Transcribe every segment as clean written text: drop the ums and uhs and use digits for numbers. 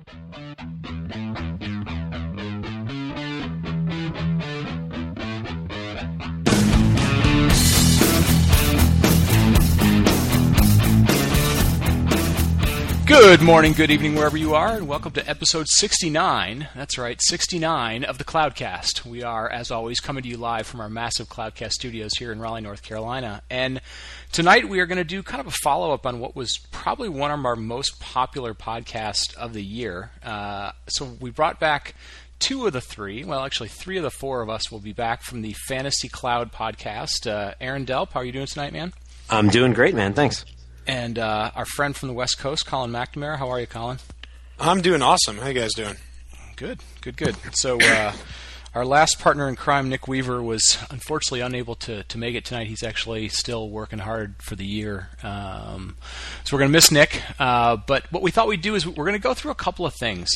Good morning, good evening, wherever you are, and welcome to episode 69, that's right, 69 of the Cloudcast. We are, as always, coming to you live from our massive Cloudcast studios here in Raleigh, North Carolina. And tonight we are going to do kind of a follow-up on what was probably one of our most popular podcasts of the year. So we brought back two of the three, well, actually three of the four of us will be back from the Fantasy Cloud podcast. Aaron Delp, how are you doing tonight, man? I'm doing great, man. Thanks. And our friend from the West Coast, Colin McNamara. How are you, Colin? I'm doing awesome. How you guys doing? Good. So our last partner in crime, Nick Weaver, was unfortunately unable to make it tonight. He's actually still working hard for the year. So we're going to miss Nick. But what we thought we'd do is we're going to go through a couple of things.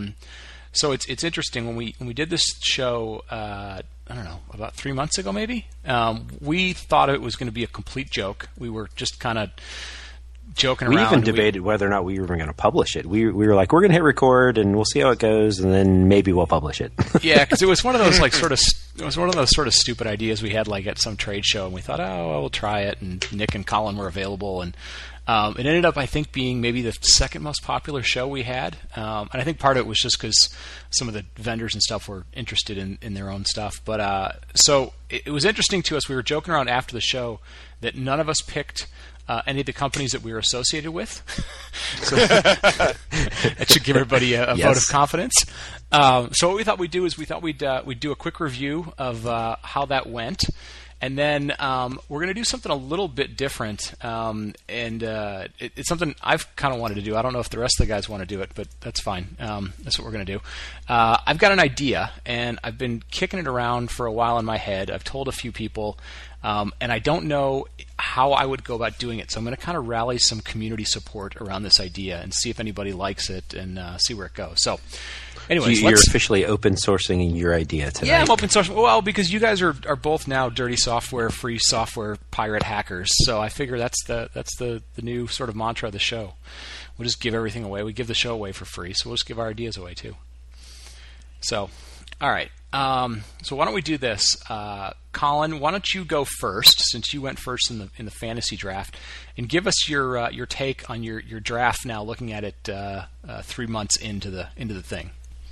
So it's interesting. When we did this show, I don't know, about 3 months ago maybe, we thought it was going to be a complete joke. We were just kind of joking around. We even debated whether or not we were going to publish it. We were like, we're going to hit record and we'll see how it goes, and then maybe we'll publish it. Yeah, because it was one of those sort of stupid ideas we had like at some trade show, and we thought, oh, well, we'll try it. And Nick and Colin were available, and it ended up, I think, being maybe the second most popular show we had. And I think part of it was just because some of the vendors and stuff were interested in their own stuff. But so it was interesting to us. We were joking around after the show that none of us picked any of the companies that we were associated with. So that should give everybody a vote of confidence. So what we thought we'd do is we'd do a quick review of how that went. And then we're going to do something a little bit different, and it's something I've kind of wanted to do. I don't know if the rest of the guys want to do it, but that's fine. That's what we're going to do. I've got an idea, and I've been kicking it around for a while in my head. I've told a few people, and I don't know how I would go about doing it. So I'm going to kind of rally some community support around this idea and see if anybody likes it and see where it goes. So anyways, you're officially open sourcing your idea tonight. Yeah, I'm open sourcing. Well, because you guys are both now dirty software, free software pirate hackers. So I figure that's the new sort of mantra of the show. We'll just give everything away. We give the show away for free, so we'll just give our ideas away too. So, all right. So why don't we do this? Colin, why don't you go first, since you went first in the fantasy draft, and give us your take on your draft now, looking at it 3 months into the thing.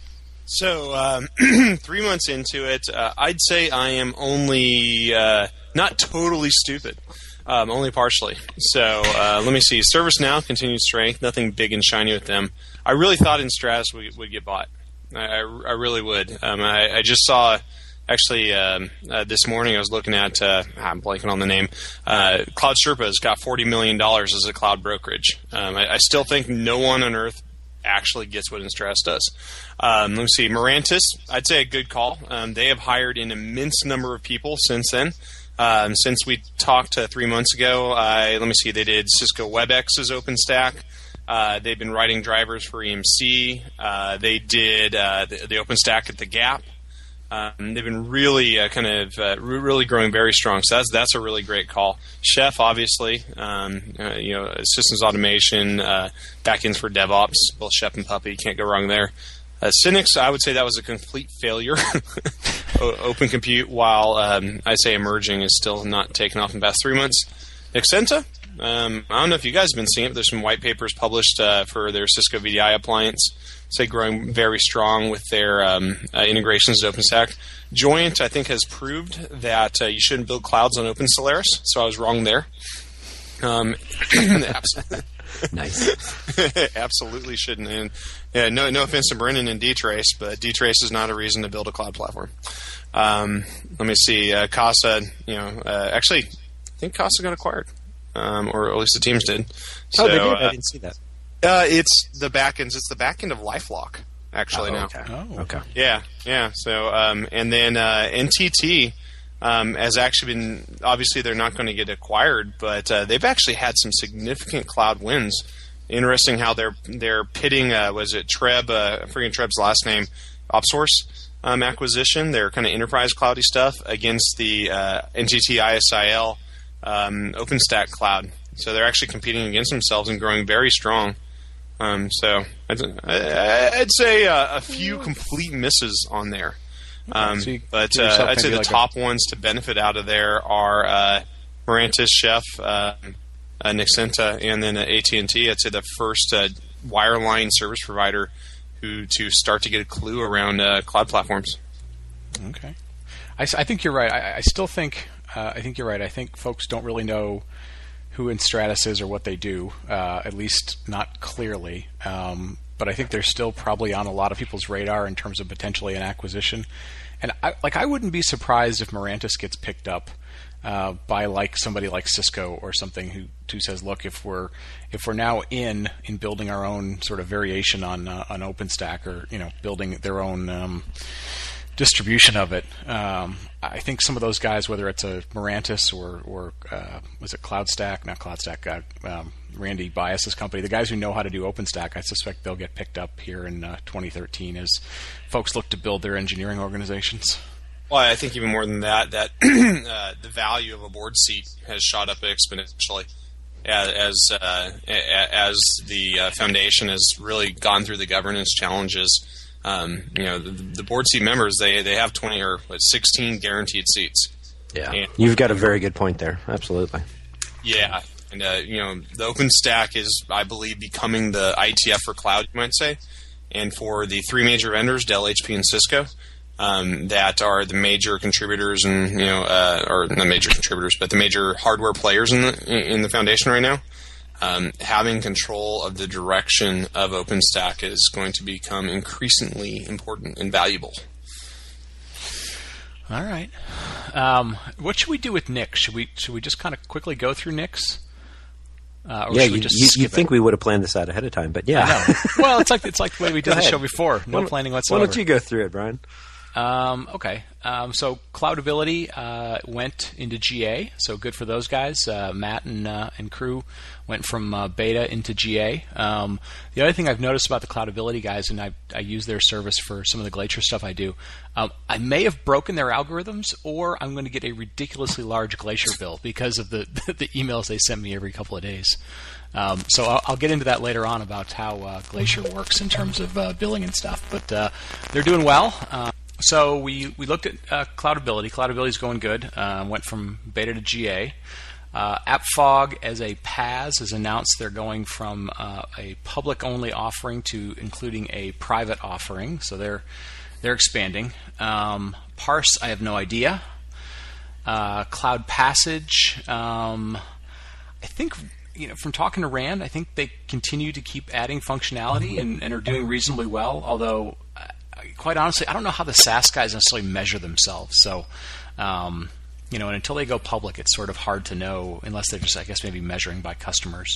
So 3 months into it, I'd say I am only not totally stupid, only partially. So let me see. ServiceNow continued strength, nothing big and shiny with them. I really thought Enstratus would get bought. I really would. I just saw, actually, this morning I was looking at, I'm blanking on the name, Cloud Sherpa's got $40 million as a cloud brokerage. I still think no one on earth actually gets what Enstratus does. Let me see. Mirantis, I'd say a good call. They have hired an immense number of people since then. Since we talked 3 months ago, let me see. They did Cisco WebEx's OpenStack. They've been writing drivers for EMC. They did the OpenStack at the Gap. They've been really really growing very strong. So that's a really great call. Chef, obviously, systems automation, backends for DevOps, both Chef and Puppy, can't go wrong there. Synix, I would say that was a complete failure. Open Compute, while I say emerging, is still not taken off in the past 3 months. Exenta, I don't know if you guys have been seeing it, but there's some white papers published for their Cisco VDI appliance. Say growing very strong with their integrations to OpenStack. Joyent, I think, has proved that you shouldn't build clouds on OpenSolaris, so I was wrong there. Nice. Absolutely shouldn't. And no offense to Brennan and dtrace, but dtrace is not a reason to build a cloud platform. Let me see. Casa, actually, I think Casa got acquired, or at least the teams did. So, they did? I didn't see that. It's the backends. It's the backend of LifeLock, actually, now. Okay. Oh, okay. Yeah. So, and then NTT has actually been, obviously they're not going to get acquired, but they've actually had some significant cloud wins. Interesting how they're pitting, was it Treb, I'm forgetting Treb's last name, OpSource acquisition, their kind of enterprise cloudy stuff, against the NTT ISIL OpenStack cloud. So they're actually competing against themselves and growing very strong. So I'd say a few complete misses on there. But I'd say the top ones to benefit out of there are Mirantis, Chef, Nexenta, and then AT&T. I'd say the first wireline service provider to start to get a clue around cloud platforms. Okay, I think you're right. I still think I think you're right. I think folks don't really know who Enstratus is or what they do, at least not clearly. But I think they're still probably on a lot of people's radar in terms of potentially an acquisition. And I wouldn't be surprised if Mirantis gets picked up by like somebody like Cisco or something who says, look, if we're now in building our own sort of variation on OpenStack, or building their own distribution of it, I think some of those guys, whether it's a Mirantis or was it CloudStack? Not CloudStack. Randy Bias's company, the guys who know how to do OpenStack, I suspect they'll get picked up here in 2013 as folks look to build their engineering organizations. Well, I think even more than that the value of a board seat has shot up exponentially as the foundation has really gone through the governance challenges. The board seat members, they have 20 or 16 guaranteed seats. Yeah, and you've got a very good point there. Absolutely. Yeah, and the OpenStack is, I believe, becoming the IETF for cloud, you might say, and for the three major vendors, Dell, HP, and Cisco, that are the major contributors, and or not major contributors, but the major hardware players in the foundation right now. Having control of the direction of OpenStack is going to become increasingly important and valuable. All right. What should we do with Nix? Should we just kind of quickly go through Nix? You'd think we would have planned this out ahead of time, but yeah. Well, it's like the way we did the show before. No planning whatsoever. Why don't you go through it, Brian? Okay. So Cloudability went into GA, so good for those guys. Matt and crew went from beta into GA. The other thing I've noticed about the Cloudability guys, and I use their service for some of the Glacier stuff I do, I may have broken their algorithms, or I'm going to get a ridiculously large Glacier bill because of the emails they send me every couple of days. So I'll get into that later on about how Glacier works in terms of billing and stuff. But they're doing well. So we looked at Cloudability. Cloudability is going good. Went from beta to GA. AppFog as a PaaS has announced they're going from a public-only offering to including a private offering. So they're expanding. Parse, I have no idea. Cloud Passage, I think, from talking to Rand, I think they continue to keep adding functionality and are doing reasonably well. Although, quite honestly, I don't know how the SaaS guys necessarily measure themselves. So, and until they go public, it's sort of hard to know unless they're just, I guess, maybe measuring by customers.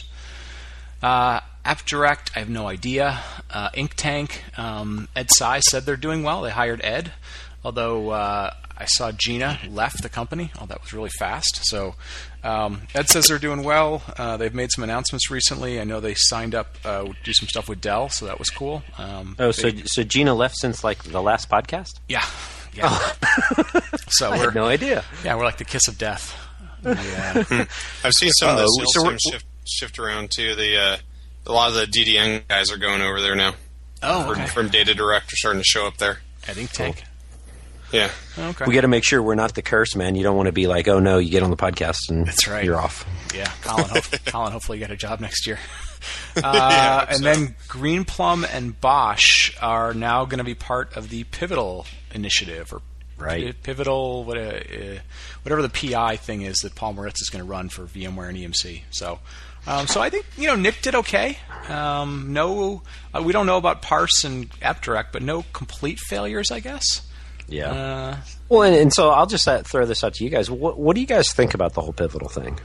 AppDirect, I have no idea. InkTank, Ed Tsai said they're doing well. They hired Ed, although I saw Gina left the company. Oh, that was really fast. So Ed says they're doing well. They've made some announcements recently. I know they signed up do some stuff with Dell, so that was cool. So Gina left since like the last podcast? Yeah. Oh. So I had no idea. Yeah, we're like the kiss of death. I've seen some of the sales teams shift around too. A lot of the DDN guys are going over there now. Oh, okay. From Data Direct are starting to show up there. At InkTank. Yeah. Okay. We got to make sure we're not the curse, man. You don't want to be like, oh no, you get on the podcast and that's right. You're off. Yeah, Colin, hopefully you get a job next year. And then Greenplum and Bosch are now going to be part of the Pivotal initiative, or Pivotal, whatever the PI thing is that Paul Moritz is going to run for VMware and EMC. So I think Nick did okay. We don't know about Parse and AppDirect, but no complete failures, I guess. Yeah. Well, and so I'll just throw this out to you guys. What do you guys think about the whole Pivotal thing?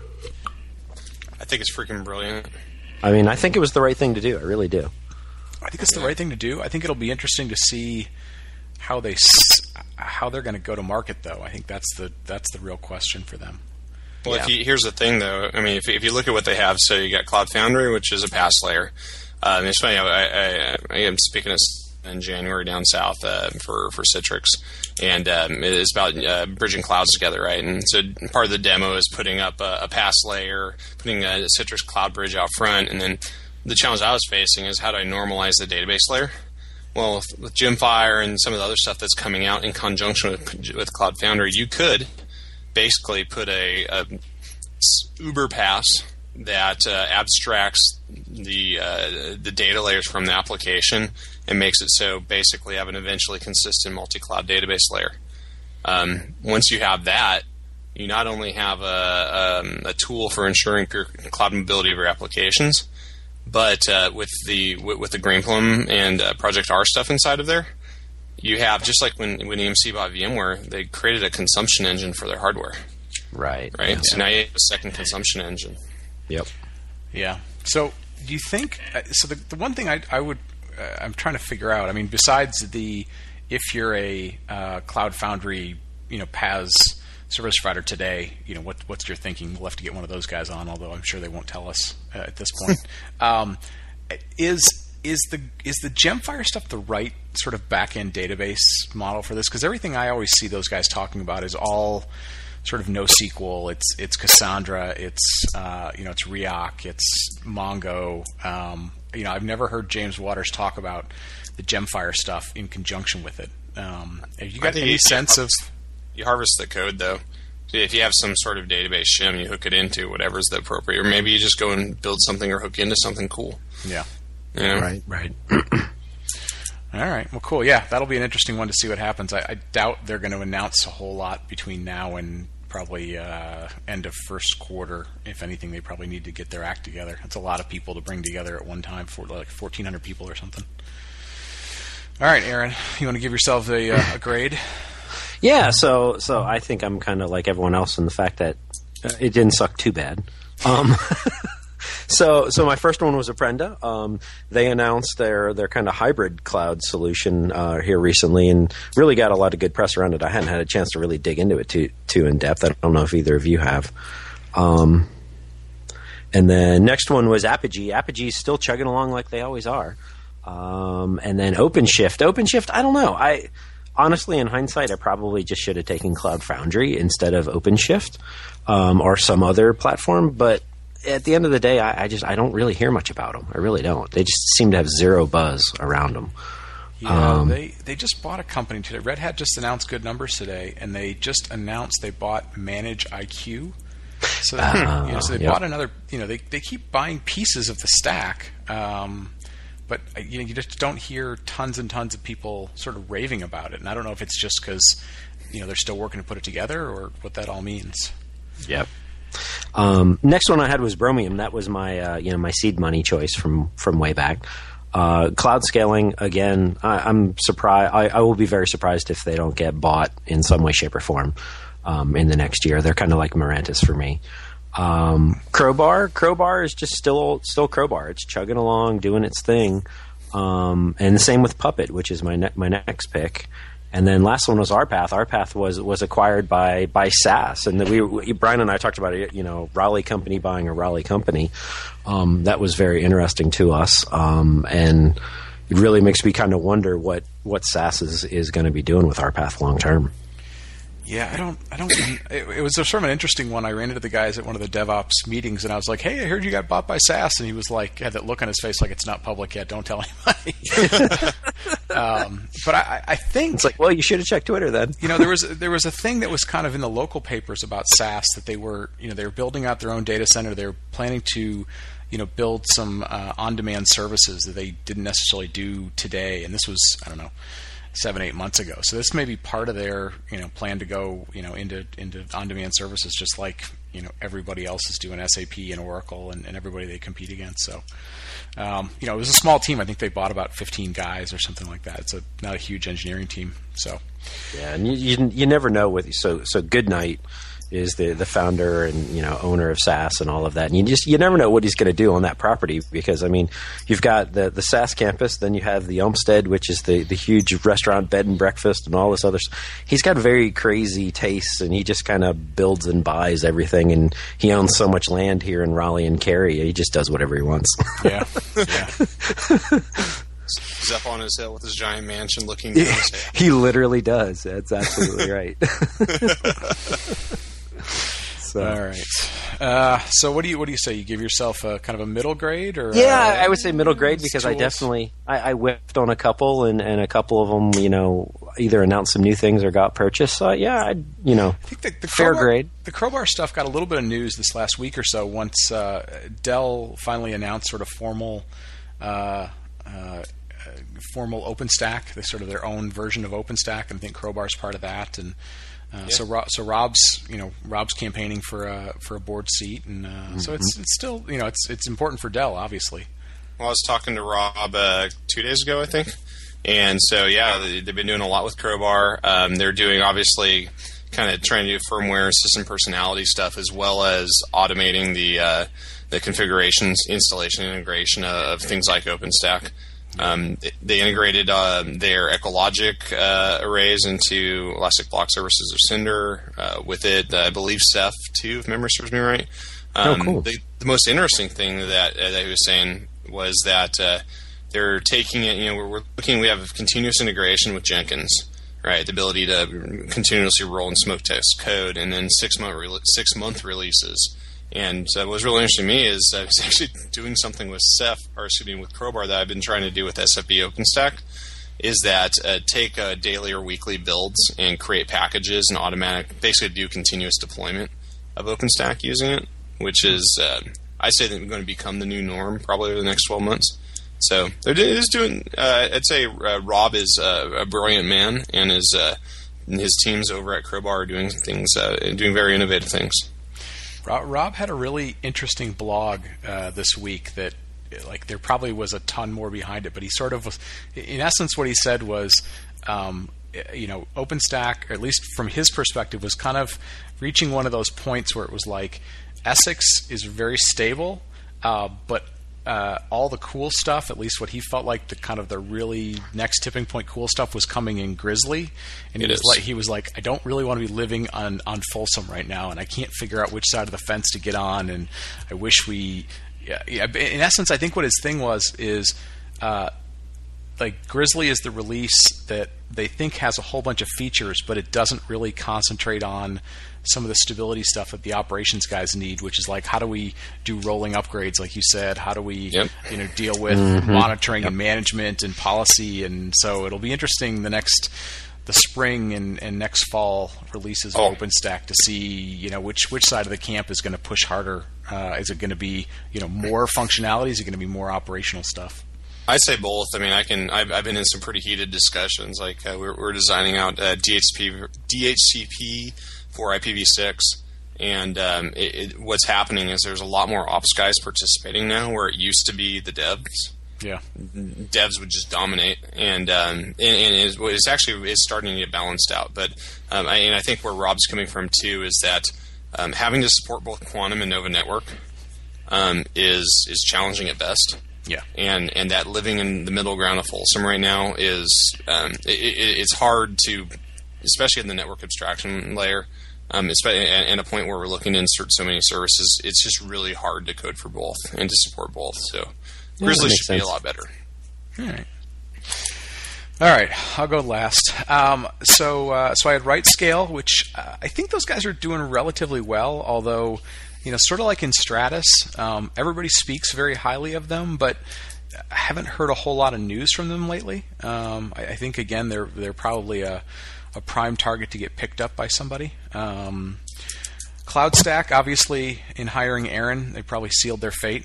I think it's freaking brilliant. I mean, I think it was the right thing to do. I really do. I think it's the right thing to do. I think it'll be interesting to see how they're going to go to market, though. I think that's the real question for them. Well, here's the thing, though. I mean, if you look at what they have, so you got Cloud Foundry, which is a PaaS layer. It's funny. I am speaking in January down south for Citrix, and it's about bridging clouds together, right? And so part of the demo is putting up a PaaS layer, putting a Citrix Cloud Bridge out front, and then the challenge I was facing is how do I normalize the database layer? Well, with Gemfire and some of the other stuff that's coming out in conjunction with Cloud Foundry, you could basically put a Uber pass that abstracts the data layers from the application and makes it so basically have an eventually consistent multi-cloud database layer. Once you have that, you not only have a tool for ensuring pure cloud mobility of your applications, but with the Greenplum and Project R stuff inside of there, you have, just like when EMC bought VMware, they created a consumption engine for their hardware. Right. Right. Yeah. So now you have a second consumption engine. Yep. Yeah. So do you think? So the one thing I would I'm trying to figure out. I mean, besides if you're a Cloud Foundry, PaaS service provider today, what's your thinking? We'll have to get one of those guys on, although I'm sure they won't tell us at this point. Is the Gemfire stuff the right sort of back-end database model for this? Because everything I always see those guys talking about is all sort of NoSQL. It's Cassandra. It's it's Riak. It's Mongo. I've never heard James Waters talk about the Gemfire stuff in conjunction with it. Have you got any sense of? You harvest the code though. So if you have some sort of database shim, you hook it into whatever's the appropriate, or maybe you just go and build something or hook into something cool. Yeah. Right. All right. Well, cool. Yeah, that'll be an interesting one to see what happens. I doubt they're going to announce a whole lot between now and probably end of first quarter. If anything, they probably need to get their act together. It's a lot of people to bring together at one time, for like 1,400 people or something. All right, Aaron, you want to give yourself a grade? Yeah. So I think I'm kind of like everyone else in the fact that it didn't suck too bad. So my first one was Apprenda. They announced their kind of hybrid cloud solution here recently, and really got a lot of good press around it. I hadn't had a chance to really dig into it too in depth. I don't know if either of you have. And then next one was Apigee. Apigee's still chugging along like they always are. And then OpenShift. OpenShift, I don't know. Honestly, in hindsight, I probably just should have taken Cloud Foundry instead of OpenShift or some other platform, but at the end of the day, I don't really hear much about them. I really don't. They just seem to have zero buzz around them. Yeah, they just bought a company today. Red Hat just announced good numbers today, and they just announced they bought ManageIQ. So, so they bought another. They keep buying pieces of the stack, but you just don't hear tons and tons of people sort of raving about it. And I don't know if it's just because they're still working to put it together, or what that all means. Yep. Next one I had was Bromium. That was my my seed money choice from way back. Cloud scaling again. I'm surprised. I will be very surprised if they don't get bought in some way, shape, or form in the next year. They're kind of like Mirantis for me. Crowbar is just still Crowbar. It's chugging along, doing its thing. And the same with Puppet, which is my next pick. And then last one was RPath. RPath was acquired by SAS, and Brian and I talked about it. Raleigh company buying a Raleigh company. That was very interesting to us, and it really makes me kind of wonder what SAS is going to be doing with RPath long term. Yeah, I don't. It was sort of an interesting one. I ran into the guys at one of the DevOps meetings, and I was like, "Hey, I heard you got bought by SAS," and he was like, had that look on his face like it's not public yet. Don't tell anybody. But I think it's like, well, you should have checked Twitter then. There was a thing that was kind of in the local papers about SAS that they were building out their own data center. They were planning to build some on-demand services that they didn't necessarily do today, and this was 7-8 months ago. So this may be part of their plan to go into on-demand services, just like everybody else is doing, SAP and Oracle and everybody they compete against. So it was a small team. I think they bought about 15 guys or something like that. It's not a huge engineering team. So yeah, and you never know with so Goodnight is the founder and owner of SAS and all of that, and you never know what he's going to do on that property, because you've got the SAS campus, then you have the Olmsted, which is the huge restaurant, bed and breakfast, and all this other stuff. He's got very crazy tastes, and he just kind of builds and buys everything, and he owns so much land here in Raleigh and Cary, he just does whatever he wants. Yeah. He's up on his hill with his giant mansion looking down his head. He literally does. That's absolutely right. All right. So what do you say? You give yourself a kind of a middle grade, or I would say middle grade because tools? I definitely I whiffed on a couple, and a couple of them, either announced some new things or got purchased. So I think the fair crowbar, grade. The crowbar stuff got a little bit of news this last week or so once Dell finally announced sort of formal OpenStack, sort of their own version of OpenStack, and I think Crowbar's part of that. And so Rob's campaigning for a board seat, and so it's still it's important for Dell, obviously. Well, I was talking to Rob 2 days ago, I think, and so they've been doing a lot with Crowbar. They're doing obviously kind of trying to do firmware, system personality stuff, as well as automating the configurations, installation, integration of things like OpenStack. They integrated their Ecologic arrays into Elastic Block Services or Cinder. With it, I believe Ceph too, if memory serves me right. Cool. The most interesting thing that he was saying was that they're taking it. We're looking. We have continuous integration with Jenkins, right? The ability to continuously roll and smoke test code, and then 6 month releases. And what was really interesting to me is I was actually doing something with with Crowbar that I've been trying to do with SFB OpenStack, is that take daily or weekly builds and create packages and basically do continuous deployment of OpenStack using it, which is, I say, that going to become the new norm probably over the next 12 months. So they're just doing, I'd say Rob is a brilliant man, and his teams over at Crowbar are doing very innovative things. Rob had a really interesting blog this week that, there probably was a ton more behind it, but he sort of was, in essence, what he said was, OpenStack, or at least from his perspective, was kind of reaching one of those points where it was like, Essex is very stable, but all the cool stuff, at least what he felt like the really next tipping point cool stuff, was coming in Grizzly, and he was like, I don't really want to be living on Folsom right now, and I can't figure out which side of the fence to get on, and I wish we, in essence, I think what his thing is Grizzly is the release that they think has a whole bunch of features, but it doesn't really concentrate on some of the stability stuff that the operations guys need, which is like, how do we do rolling upgrades, like you said? How do we deal with monitoring and management and policy? And so it'll be interesting the spring and next fall releases of OpenStack to see which side of the camp is going to push harder. Is it going to be more functionality? Is it going to be more operational stuff? I say both. I mean, I've been in some pretty heated discussions. Like we're designing out DHCP for IPv6, and what's happening is there's a lot more ops guys participating now, where it used to be the devs. Yeah, devs would just dominate, and it's actually starting to get balanced out. But I think where Rob's coming from too is that having to support both Quantum and Nova Network is challenging at best. Yeah, and that living in the middle ground of Folsom right now is it's hard to, especially in the network abstraction layer, especially at a point where we're looking to insert so many services. It's just really hard to code for both and to support both. So Grizzly should be a lot better. All right, I'll go last. So I had RightScale, which I think those guys are doing relatively well, although, sort of like in Stratus, everybody speaks very highly of them, but I haven't heard a whole lot of news from them lately. I think, again, they're probably a prime target to get picked up by somebody. CloudStack, obviously, in hiring Aaron, they probably sealed their fate.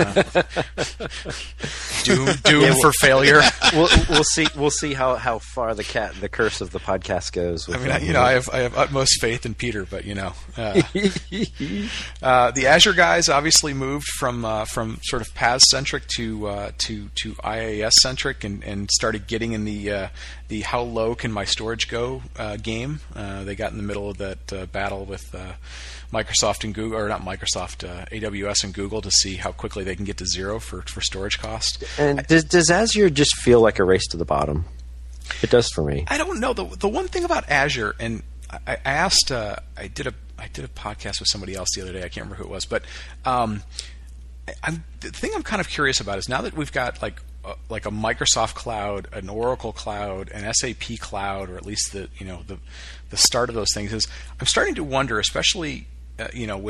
Doomed for failure. We'll see how far the curse of the podcast goes. I have utmost faith in Peter, but the Azure guys obviously moved from sort of PaaS centric to IaaS centric, and started getting in the how low can my storage go game. They got in the middle of that battle with Microsoft and Google, or not Microsoft, AWS and Google, to see how quickly they can get to zero for storage cost. And does Azure just feel like a race to the bottom? It does for me. I don't know. The one thing about Azure, and I asked, I did a podcast with somebody else the other day. I can't remember who it was, but the thing I'm kind of curious about is, now that we've got like a Microsoft cloud, an Oracle cloud, an SAP cloud, or at least the start of those things, is I'm starting to wonder, especially with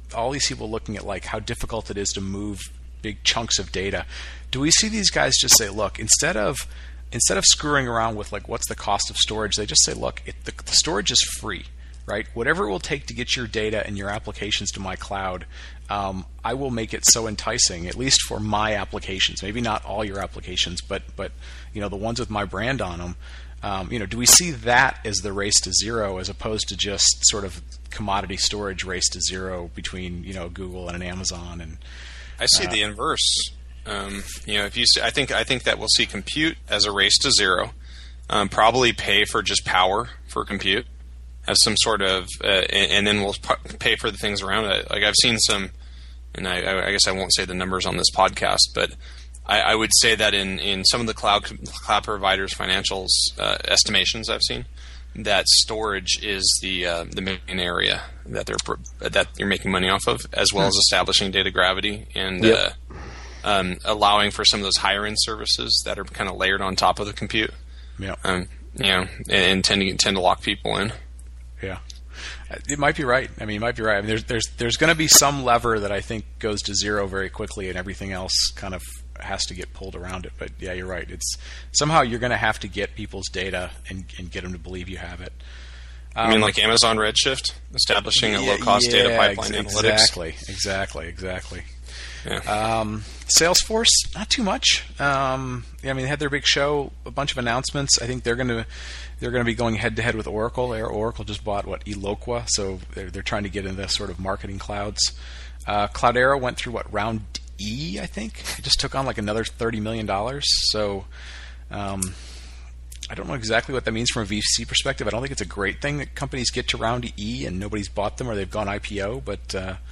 all these people looking at like how difficult it is to move big chunks of data. Do we see these guys just say, look, instead of screwing around with like what's the cost of storage, they just say, look, the storage is free, right? Whatever it will take to get your data and your applications to my cloud, I will make it so enticing, at least for my applications. Maybe not all your applications, but the ones with my brand on them. Do we see that as the race to zero, as opposed to just sort of commodity storage race to zero between Google and an Amazon? And I see the inverse. If you see, I think that we'll see compute as a race to zero. Probably pay for just power for compute as some sort of, and then we'll pay for the things around it. Like I've seen some, and I guess I won't say the numbers on this podcast, but I would say that in some of the cloud providers' financials estimations I've seen, that storage is the main area that you're making money off of, as well as establishing data gravity and allowing for some of those higher end services that are kind of layered on top of the compute. Yeah. And tend to lock people in. Yeah. It might be right. I mean, there's going to be some lever that I think goes to zero very quickly, and everything else kind of has to get pulled around it. But yeah, you're right. It's somehow you're going to have to get people's data and get them to believe you have it. I mean, like Amazon Redshift, establishing a low-cost data pipeline analytics. Exactly. Yeah. Salesforce, not too much. They had their big show, a bunch of announcements. I think they're going to be going head-to-head with Oracle. Oracle just bought Eloqua, so they're trying to get into sort of marketing clouds. Cloudera went through round E, I think. It just took on like another $30 million. So I don't know exactly what that means from a VC perspective. I don't think it's a great thing that companies get to round E and nobody's bought them or they've gone IPO, but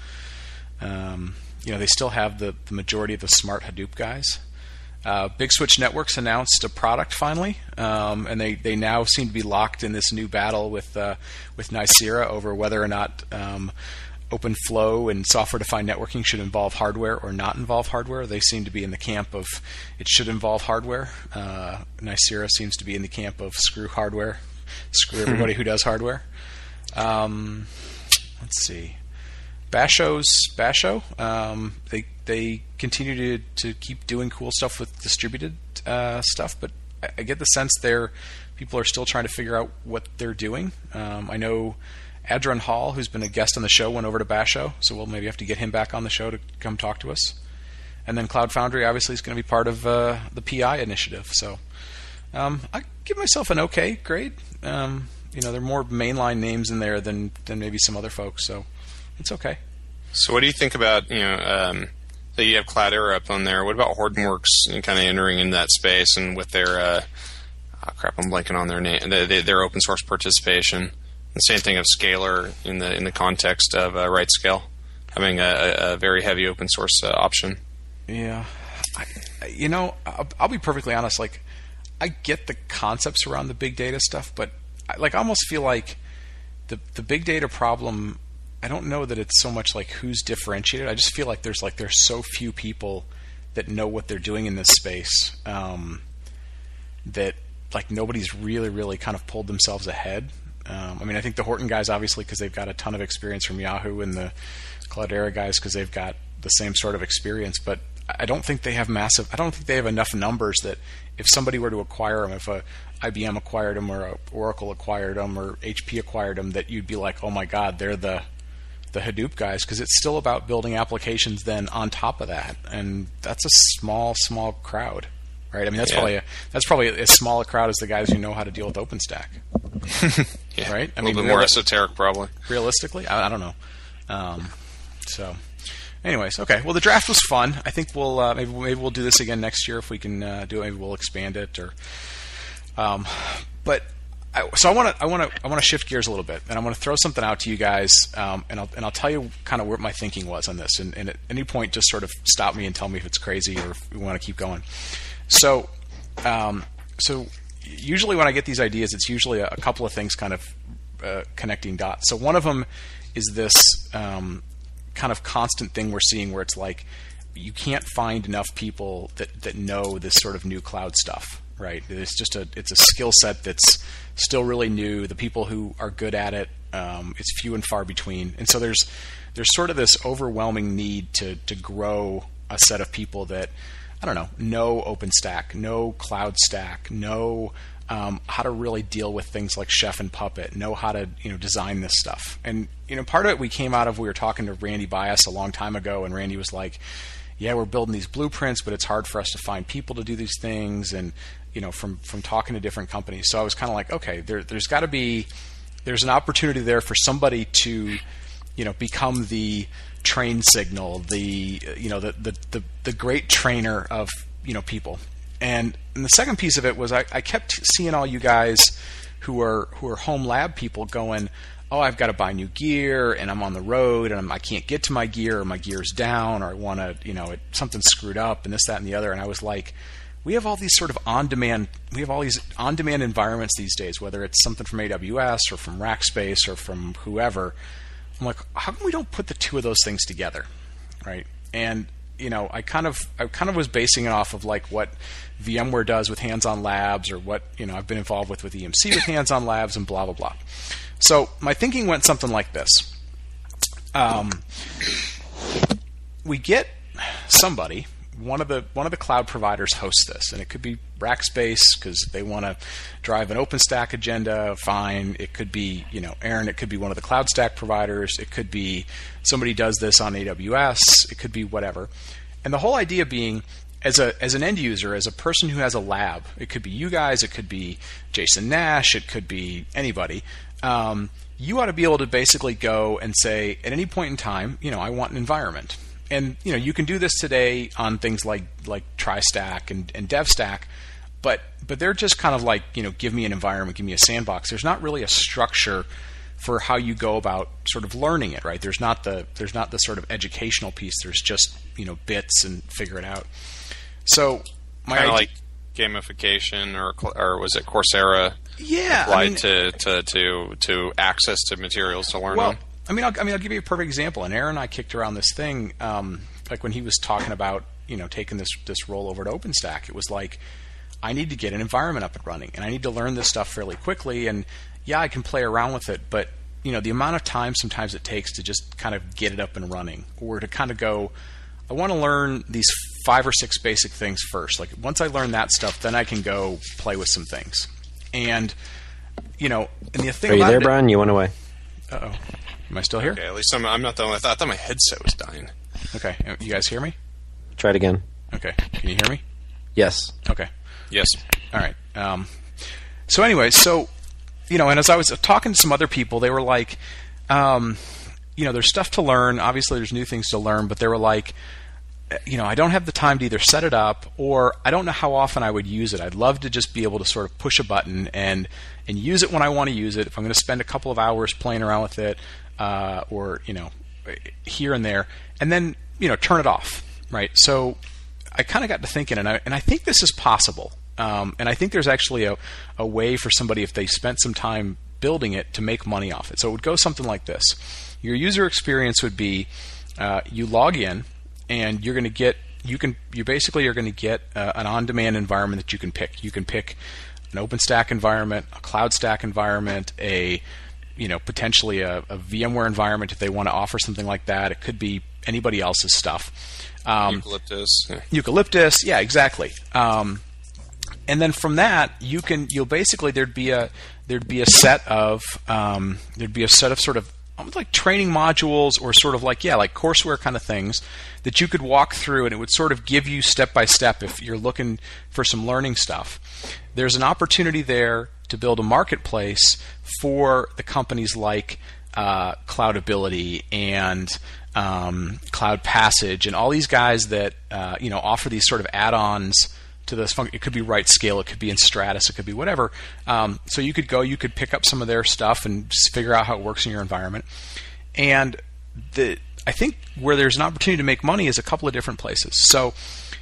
they still have the majority of the smart Hadoop guys. Big Switch Networks announced a product finally, and they now seem to be locked in this new battle with Nicira over whether or not OpenFlow and software-defined networking should involve hardware or not involve hardware. They seem to be in the camp of it should involve hardware. Nicira seems to be in the camp of screw hardware, screw everybody who does hardware. Let's see. Basho, they continue to keep doing cool stuff with distributed stuff, but I get the sense people are still trying to figure out what they're doing. I know Adron Hall, who's been a guest on the show, went over to Basho, so we'll maybe have to get him back on the show to come talk to us. And then Cloud Foundry obviously is going to be part of the PI initiative. So I give myself an okay grade. There are more mainline names in there than maybe some other folks, so it's okay. So what do you think about, that you have Cloudera up on there? What about Hortonworks and kind of entering in that space and with their, I'm blanking on their name, their open source participation? The same thing of Scalar in the context of RightScale, having a very heavy open source option. Yeah. I'll be perfectly honest, like, I get the concepts around the big data stuff, but I almost feel like the big data problem, I don't know that it's so much like who's differentiated. I just feel like there's so few people that know what they're doing in this space that nobody's really, really kind of pulled themselves ahead. I think the Horton guys, obviously, because they've got a ton of experience from Yahoo, and the Cloudera guys because they've got the same sort of experience. But I don't think they have enough numbers that if somebody were to acquire them, if a IBM acquired them or Oracle acquired them or HP acquired them, that you'd be like, oh my God, they're the Hadoop guys, because it's still about building applications then on top of that, and that's a small crowd, right? That's probably as small a crowd as the guys who know how to deal with OpenStack. Yeah, right? A little bit more esoteric, probably. Realistically, I don't know. So, anyways, okay. Well, the draft was fun. I think we'll maybe we'll do this again next year if we can do it. Maybe we'll expand it, or. But I want to shift gears a little bit, and I'm going to throw something out to you guys, and I'll tell you kind of what my thinking was on this, and at any point, just sort of stop me and tell me if it's crazy or if we want to keep going. So usually when I get these ideas, it's usually a couple of things kind of connecting dots. So one of them is this kind of constant thing we're seeing where it's like you can't find enough people that know this sort of new cloud stuff, right? It's a skill set that's still really new. The people who are good at it It's few and far between, and so there's sort of this overwhelming need to grow a set of people that, I don't know OpenStack, know CloudStack, know how to really deal with things like Chef and Puppet, know how to design this stuff. And part of it we were talking to Randy Bias a long time ago, and Randy was like, yeah, we're building these blueprints, but it's hard for us to find people to do these things, and from talking to different companies. So I was kind of like, okay, there's an opportunity there for somebody to become the train signal, the great trainer of people. And the second piece of it was I kept seeing all you guys who are home lab people going, oh, I've got to buy new gear, and I'm on the road, and I can't get to my gear, or my gear's down, or I want to, something's screwed up, and this, that, and the other. And I was like, we have all these sort of on-demand environments these days, whether it's something from AWS or from Rackspace or from whoever. I'm like, how come we don't put the two of those things together, right? And I kind of was basing it off of like what VMware does with hands-on labs, or what I've been involved with EMC with hands-on labs, and blah blah blah. So my thinking went something like this: we get somebody. One of the cloud providers hosts this, and it could be Rackspace because they want to drive an OpenStack agenda. Fine. It could be Aaron. It could be one of the CloudStack providers. It could be somebody does this on AWS. It could be whatever. And the whole idea being, as an end user, as a person who has a lab, it could be you guys. It could be Jason Nash. It could be anybody. You ought to be able to basically go and say at any point in time, I want an environment. And you can do this today on things like TriStack and DevStack, but they're just kind of like give me an environment, give me a sandbox. There's not really a structure for how you go about sort of learning it, right? There's not the sort of educational piece. There's just bits and figure it out. So my kind of like gamification, or was it Coursera? Yeah, applied to access to materials to learn on. I'll give you a perfect example. And Aaron and I kicked around this thing, like when he was talking about, taking this role over to OpenStack. It was like, I need to get an environment up and running, and I need to learn this stuff fairly quickly. And yeah, I can play around with it, but the amount of time sometimes it takes to just kind of get it up and running, or to kind of go, I want to learn these 5 or 6 basic things first. Like once I learn that stuff, then I can go play with some things. And and the thing. Are you there, Brian? You went away. Uh-oh. Am I still here? Okay, at least I'm not the only. I thought my headset was dying. Okay, you guys hear me? Try it again. Okay, can you hear me? Yes. Okay. Yes. All right. So anyway, and as I was talking to some other people, they were like, there's stuff to learn. Obviously, there's new things to learn, but they were like, I don't have the time to either set it up, or I don't know how often I would use it. I'd love to just be able to sort of push a button and use it when I want to use it. If I'm going to spend a couple of hours playing around with it, or here and there, and then turn it off, right? So I kind of got to thinking, and I think this is possible, and I think there's actually a way for somebody, if they spent some time building it, to make money off it. So it would go something like this: your user experience would be, you log in, and you're going to get you basically are going to get an on-demand environment that you can pick. You can pick an OpenStack environment, a CloudStack environment, potentially a VMware environment if they want to offer something like that. It could be anybody else's stuff. Eucalyptus, yeah, exactly. And then from that, there'd be a set of sort of almost like training modules, or sort of like courseware kind of things that you could walk through, and it would sort of give you step by step if you're looking for some learning stuff. There's an opportunity there to build a marketplace for the companies like Cloudability and Cloud Passage and all these guys that offer these sort of add-ons to this function. It could be RightScale, it could be in Stratus, it could be whatever. So you could pick up some of their stuff and just figure out how it works in your environment. And I think where there's an opportunity to make money is a couple of different places. So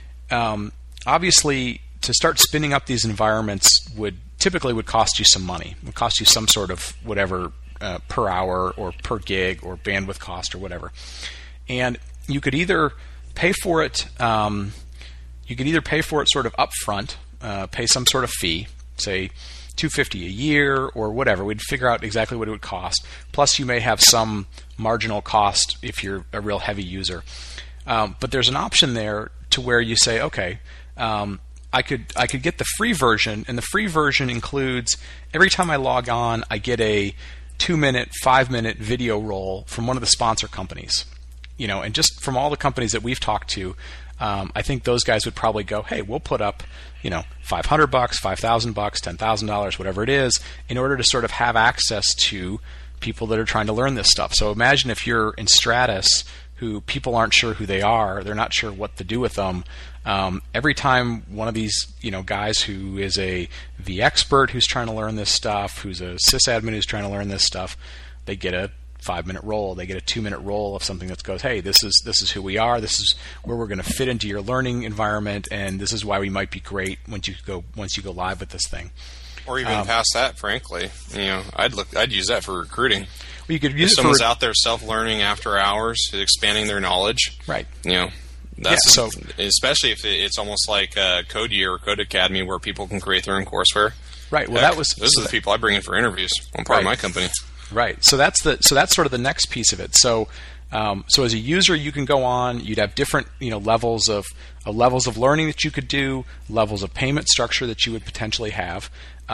obviously, to start spinning up these environments would cost you some money. It would cost you some sort of whatever per hour or per gig or bandwidth cost or whatever. And you could either pay for it. Sort of upfront, pay some sort of fee say $250 a year or whatever. We'd figure out exactly what it would cost. Plus, you may have some marginal cost if you're a real heavy user. But there's an option there to where you say, okay, I could get the free version, and the free version includes every time I log on, I get a 2-minute, 5-minute video roll from one of the sponsor companies. And just from all the companies that we've talked to, I think those guys would probably go, hey, we'll put up, $500, $5,000, $10,000, whatever it is, in order to sort of have access to people that are trying to learn this stuff. So imagine if you're in Stratus, who people aren't sure who they are, they're not sure what to do with them. Every time one of these, guys who is a vExpert who's trying to learn this stuff, who's a sysadmin who's trying to learn this stuff, they get a 5-minute roll, they get a 2-minute roll of something that goes, hey, this is who we are, this is where we're going to fit into your learning environment, and this is why we might be great once you go live with this thing. Or even past that, frankly, I'd use that for recruiting. Well, you could use if someone's out there self-learning after hours, expanding their knowledge, right? That's especially if it's almost like Code Year or Code Academy, where people can create their own courseware. Right. Well, those are the people I bring in for interviews. I'm part of my company. Right. So that's sort of the next piece of it. So as a user, you can go on. You'd have different levels of learning that you could do, levels of payment structure that you would potentially have.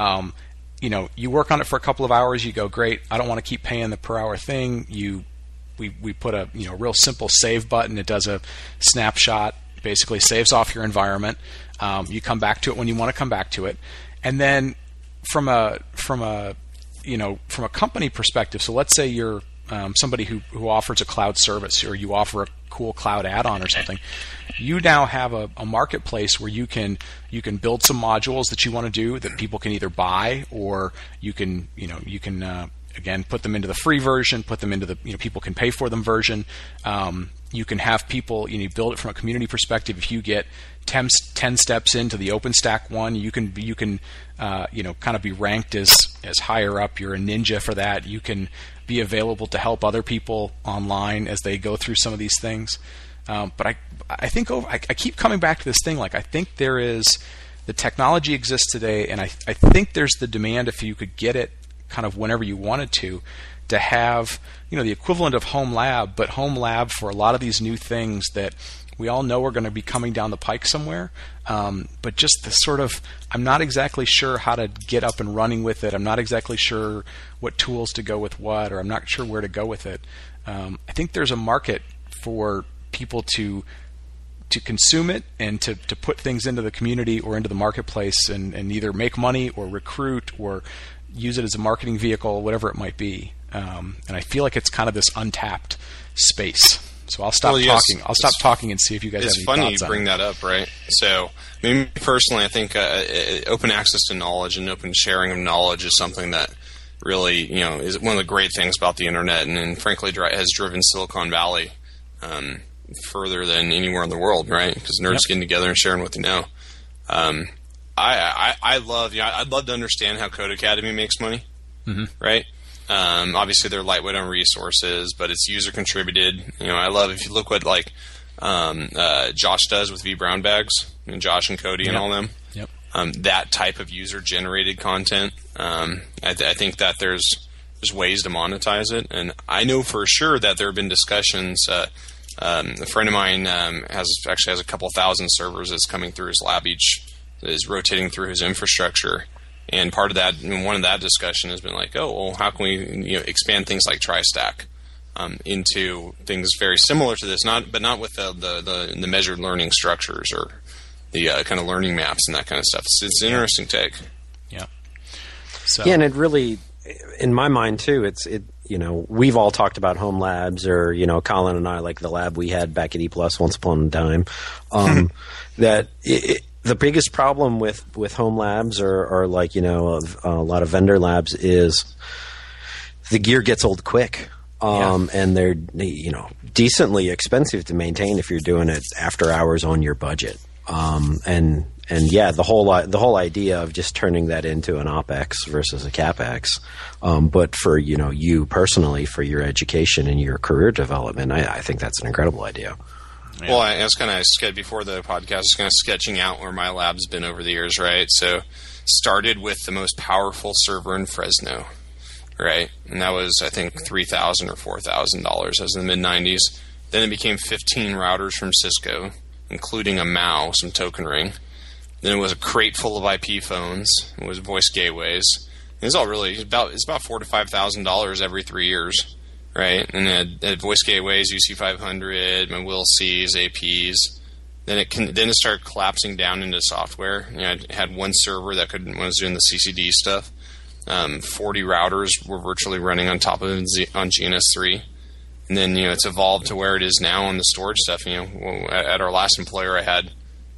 You work on it for a couple of hours. You go, great. I don't want to keep paying the per hour thing. We put a real simple save button. It does a snapshot, basically saves off your environment. You come back to it when you want to come back to it, and then from a company perspective. So let's say you're somebody who offers a cloud service, or you offer a cool cloud add-on or something. You now have a marketplace where you can build some modules that you want to do that people can either buy, or you can again put them into the free version, put them into the people can pay for them version. You can have people build it from a community perspective. If you get 10 steps into the OpenStack one, you can kind of be ranked as higher up. You're a ninja for that. You can be available to help other people online as they go through some of these things. But I think I keep coming back to this thing. Like, I think the technology exists today, and I think there's the demand, if you could get it kind of whenever you wanted to have the equivalent of Home Lab, but Home Lab for a lot of these new things that we all know are going to be coming down the pike somewhere. But just the sort of, I'm not exactly sure how to get up and running with it. I'm not exactly sure what tools to go with what, or I'm not sure where to go with it. I think there's a market for people to consume it and to put things into the community or into the marketplace and either make money or recruit or use it as a marketing vehicle, whatever it might be. And I feel like it's kind of this untapped space. So I'll stop talking. I'll stop talking and see if you guys have any thoughts on it. It's funny you bring that up, right? So, personally, I think open access to knowledge and open sharing of knowledge is something that really, is one of the great things about the internet, and frankly has driven Silicon Valley further than anywhere in the world, right? Because nerds getting together and sharing what they know. I'd love to understand how Code Academy makes money, right? Obviously, they're lightweight on resources, but it's user contributed. I love if you look what Josh does with vBrown Bags, and Josh and Cody and all them. Yep. That type of user generated content. I think that there's ways to monetize it, and I know for sure that there have been discussions. A friend of mine has a couple thousand servers that's coming through his lab is rotating through his infrastructure. And part of that, one of that discussion has been like, how can we expand things like TriStack into things very similar to this, but not with the measured learning structures or the kind of learning maps and that kind of stuff. It's an interesting take. Yeah. And it really, in my mind too, we've all talked about home labs, or Colin and I, like the lab we had back at E+ once upon a time. That the biggest problem with home labs or like a lot of vendor labs is the gear gets old quick, and they're decently expensive to maintain if you're doing it after hours on your budget. The whole idea of just turning that into an OpEx versus a CapEx, but for you personally, for your education and your career development, I think that's an incredible idea. Yeah. Well, I was kind of before the podcast, I was kind of sketching out where my lab's been over the years, right? So, started with the most powerful server in Fresno, right? And that was, I think, $3,000 or $4,000 as in the mid-90s. Then it became 15 routers from Cisco, including a MAU, some token ring. Then it was a crate full of IP phones. It was voice gateways. It's all really it's about $4,000 to $5,000 every 3 years, right? And it had voice gateways, UC500, my WIL-Cs, APs. Then it started collapsing down into software. I had one server that was doing the CCD stuff. 40 routers were virtually running on top of it on GNS3. And then it's evolved to where it is now on the storage stuff. At our last employer, I had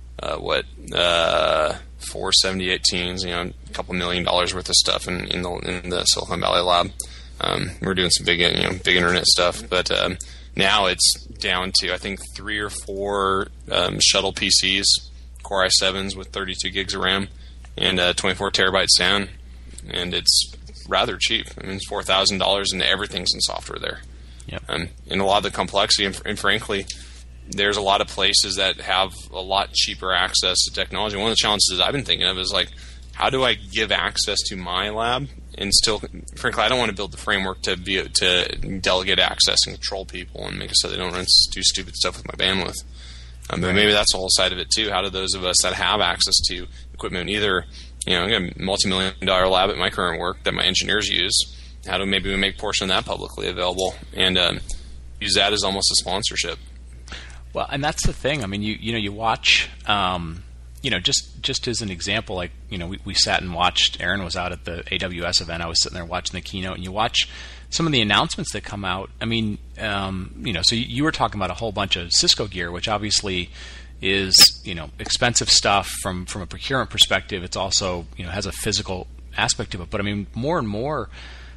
4 78-teens, a couple $1 million worth of stuff in the Silicon Valley lab. We're doing some big internet stuff, but now it's down to I think 3 or 4 shuttle PCs, Core i7s with 32 gigs of RAM and 24 terabytes down, and it's rather cheap. I mean, it's $4,000, and everything's in software there. Yep. And a lot of the complexity, and frankly, there's a lot of places that have a lot cheaper access to technology. One of the challenges I've been thinking of is like, how do I give access to my lab and still, frankly, I don't want to build the framework to delegate access and control people and make it so they don't do stupid stuff with my bandwidth. But maybe that's the whole side of it too. How do those of us that have access to equipment, either I got a multi-million-dollar lab at my current work that my engineers use, how do maybe we make a portion of that publicly available and use that as almost a sponsorship? Well, and that's the thing. I mean, you watch, just as an example, like, we sat and watched, Aaron was out at the AWS event, I was sitting there watching the keynote, and you watch some of the announcements that come out. I mean, so you were talking about a whole bunch of Cisco gear, which obviously is, expensive stuff from a procurement perspective. It's also, has a physical aspect to it. But I mean, more and more,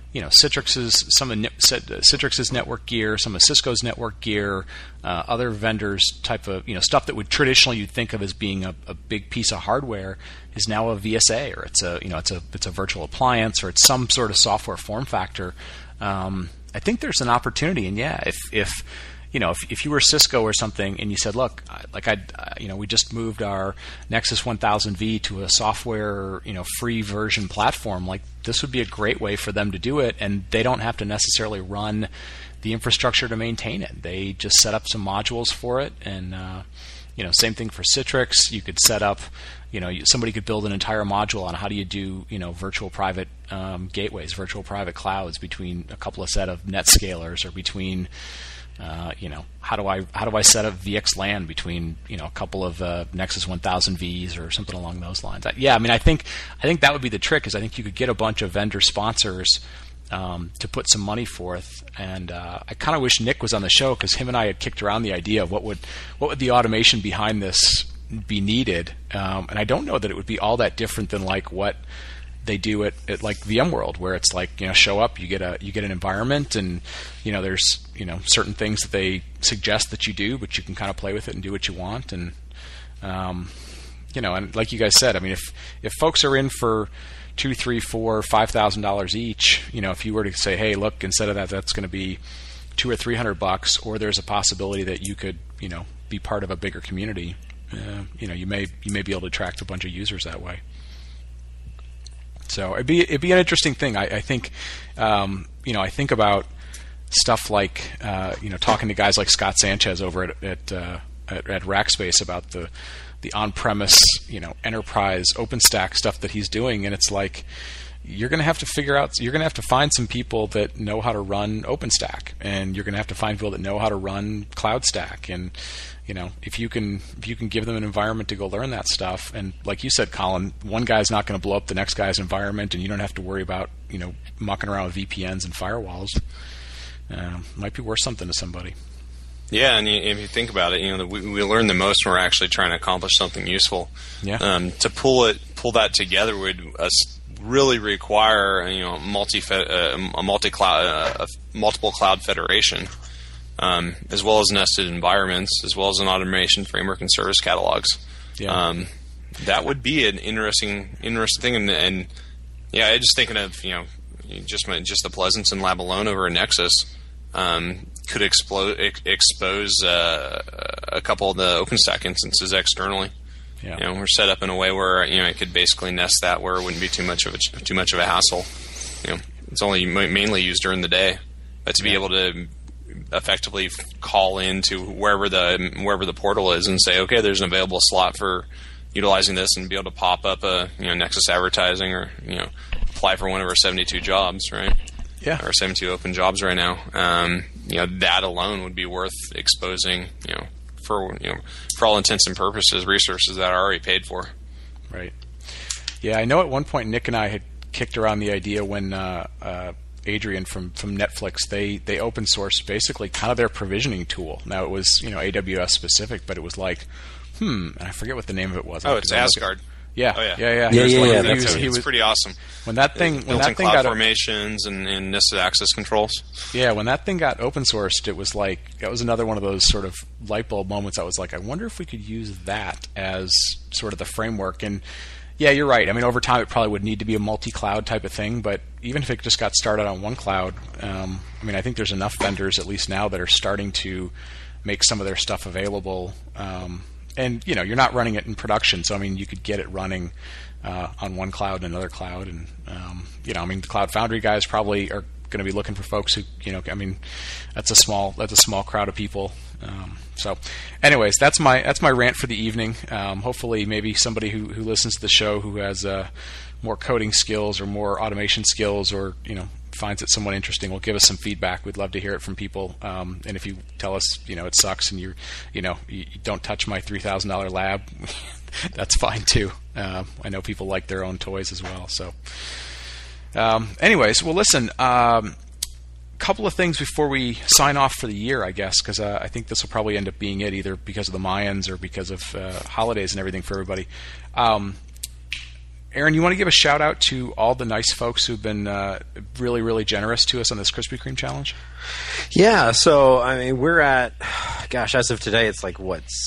Citrix's network gear, some of Cisco's network gear, other vendors type of stuff that would traditionally you'd think of as being a big piece of hardware is now a VSA, or it's a virtual appliance, or it's some sort of software form factor. I think there's an opportunity, and if you were Cisco or something, and you said, look, we just moved our Nexus 1000V to a software, free version platform. Like, this would be a great way for them to do it, and they don't have to necessarily run the infrastructure to maintain it. They just set up some modules for it, and same thing for Citrix. You could set up, somebody could build an entire module on how do you do, virtual private gateways, virtual private clouds between a couple of set of NetScalers, or between how do I set up VXLAN between a couple of Nexus 1000Vs or something along those lines? I think that would be the trick. Is I think you could get a bunch of vendor sponsors to put some money forth, and I kind of wish Nick was on the show, because him and I had kicked around the idea of what would the automation behind this be needed, and I don't know that it would be all that different than like what they do at like VMworld, where it's like, show up, you get an environment, and there's certain things that they suggest that you do, but you can kind of play with it and do what you want, and and like you guys said, I mean, if folks are in for $2,000, $3,000, $4,000, $5,000 each, if you were to say, hey, look, instead of that's going to be $200 or $300, or there's a possibility that you could be part of a bigger community, you may be able to attract a bunch of users that way. So it'd be an interesting thing. I think, I think about stuff like, talking to guys like Scott Sanchez over at Rackspace about the on-premise, enterprise OpenStack stuff that he's doing, and it's like, you're going to have to find some people that know how to run OpenStack, and you're going to have to find people that know how to run CloudStack, and if you can give them an environment to go learn that stuff, and like you said, Colin, one guy's not going to blow up the next guy's environment, and you don't have to worry about mucking around with VPNs and firewalls. Might be worth something to somebody. Yeah, and if you think about it, we learn the most when we're actually trying to accomplish something useful. Yeah. To pull that together would really require multiple cloud federation. As well as nested environments, as well as an automation framework and service catalogs. Yeah. That would be an interesting thing. And just thinking of just the Pleasanton lab alone over at Nexus could expose a couple of the OpenStack instances externally. Yeah. We're set up in a way where I could basically nest that where it wouldn't be too much of a hassle. It's only mainly used during the day, but to be able to effectively call into wherever the portal is and say, okay, there's an available slot for utilizing this, and be able to pop up a Nexus advertising or apply for one of our 72 jobs, right? Yeah. Or 72 open jobs right now. That alone would be worth exposing. For all intents and purposes, resources that are already paid for. Right. Yeah, I know at one point Nick and I had kicked around the idea when Adrian from Netflix, they open sourced basically kind of their provisioning tool. Now it was AWS specific, but it was like, and I forget what the name of it was. Oh, it's Asgard. Yeah. Oh, yeah. Yeah. It's pretty awesome. When that thing cloud got formations and nested access controls. Yeah, when that thing got open sourced, it was like that was another one of those sort of light bulb moments. I was like, I wonder if we could use that as sort of the framework. And yeah, you're right. I mean, over time, it probably would need to be a multi-cloud type of thing. But even if it just got started on one cloud, I think there's enough vendors at least now that are starting to make some of their stuff available. And you're not running it in production, so you could get it running on one cloud and another cloud, and the Cloud Foundry guys probably are going to be looking for folks who, that's a small crowd of people. So, anyways, that's my rant for the evening. Hopefully, maybe somebody who listens to the show who has more coding skills or more automation skills, or finds it somewhat interesting, will give us some feedback. We'd love to hear it from people. And if you tell us, it sucks, and you don't touch my $3,000 lab, that's fine too. I know people like their own toys as well. So, anyways, well, listen. Couple of things before we sign off for the year, I guess, because I think this will probably end up being it, either because of the Mayans or because of holidays and everything for everybody. Aaron, you want to give a shout out to all the nice folks who've been really, really generous to us on this Krispy Kreme challenge? Yeah, so we're at, as of today, it's like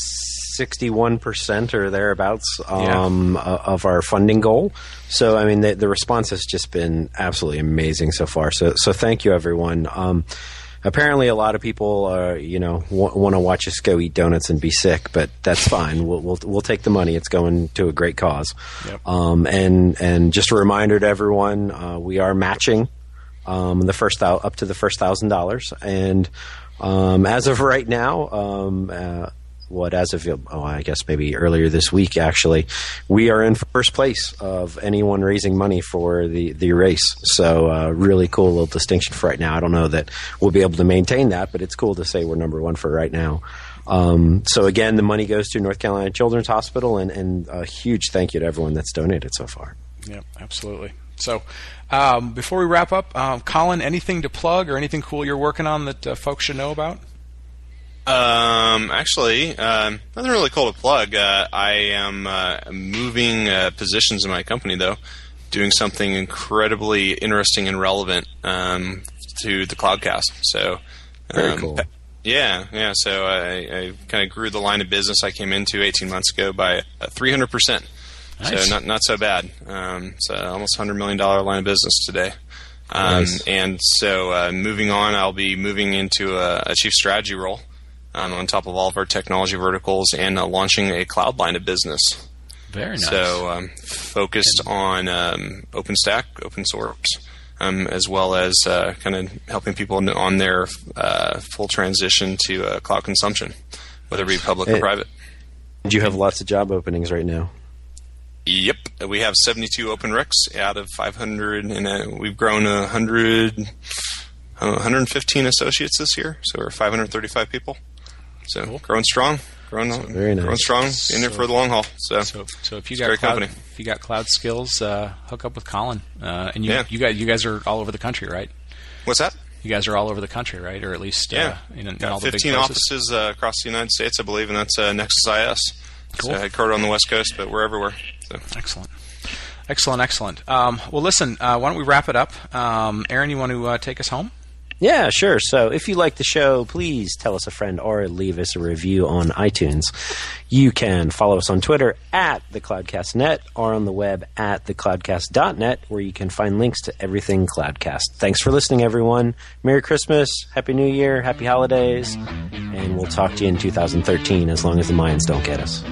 61% or thereabouts of our funding goal. So the response has just been absolutely amazing so far. So thank you, everyone. Apparently, a lot of people, want to watch us go eat donuts and be sick, but that's fine. We'll take the money. It's going to a great cause. Yep. And just a reminder to everyone, we are matching up to the first $1,000. And as of right now, I guess maybe earlier this week, actually, we are in first place of anyone raising money for the race. So really cool little distinction for right now. I don't know that we'll be able to maintain that, but it's cool to say we're number one for right now. So again, the money goes to North Carolina Children's Hospital, and a huge thank you to everyone that's donated so far. Yeah, absolutely. So before we wrap up, Colin, anything to plug or anything cool you're working on that folks should know about? Actually, nothing really cool to plug. I am moving positions in my company, though, doing something incredibly interesting and relevant to the Cloudcast. So, very cool. Yeah. So I kind of grew the line of business I came into 18 months ago by 300%. Nice. So not so bad. It's almost $100 million line of business today. Nice. And so moving on, I'll be moving into a chief strategy role. On top of all of our technology verticals, and launching a cloud line of business. Very nice. So focused on OpenStack, open source, as well as kind of helping people on their full transition to cloud consumption, whether it be public or private. Do you have lots of job openings right now? Yep. We have 72 open recs out of 500, and we've grown 115 associates this year, so we're 535 people. So cool. Growing strong, very nice. Growing strong, in there for the long haul. So if you got cloud skills, hook up with Colin. And you guys are all over the country, right? What's that? You guys are all over the country, right? Or at least in all the big places. 15 offices across the United States, I believe, and that's Nexus IS. Cool. So headquartered on the West Coast, but we're everywhere. So. Excellent. Well, listen, why don't we wrap it up? Aaron, you want to take us home? Yeah, sure. So if you like the show, please tell us a friend or leave us a review on iTunes. You can follow us on Twitter at TheCloudcastNet or on the web at thecloudcast.net, where you can find links to everything Cloudcast. Thanks for listening, everyone. Merry Christmas, Happy New Year, Happy Holidays, and we'll talk to you in 2013 as long as the Mayans don't get us.